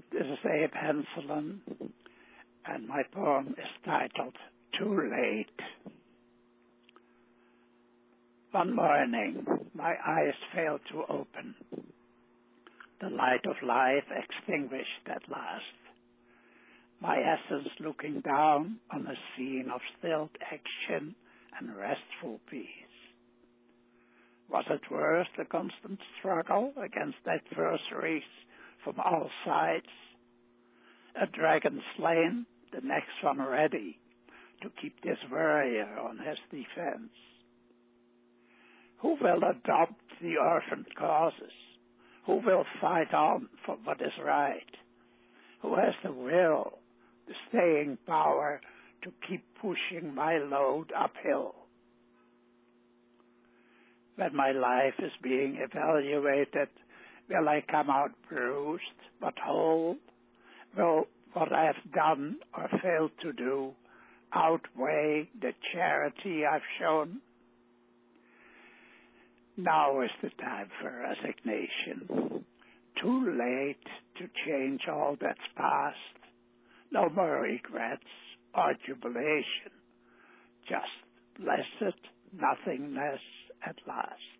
This is Abe Henselin, and my poem is titled Too Late. One morning, my eyes failed to open. The light of life extinguished at last. My essence looking down on a scene of stilled action and restful peace. Was it worth the constant struggle against adversaries from all sides? A dragon slain, the next one ready to keep this warrior on his defense. Who will adopt the orphaned causes? Who will fight on for what is right? Who has the will, the staying power to keep pushing my load uphill? When my life is being evaluated, will I come out bruised but whole? Will what I have done or failed to do outweigh the charity I've shown? Now is the time for resignation. Too late to change all that's past. No more regrets or jubilation. Just blessed nothingness at last.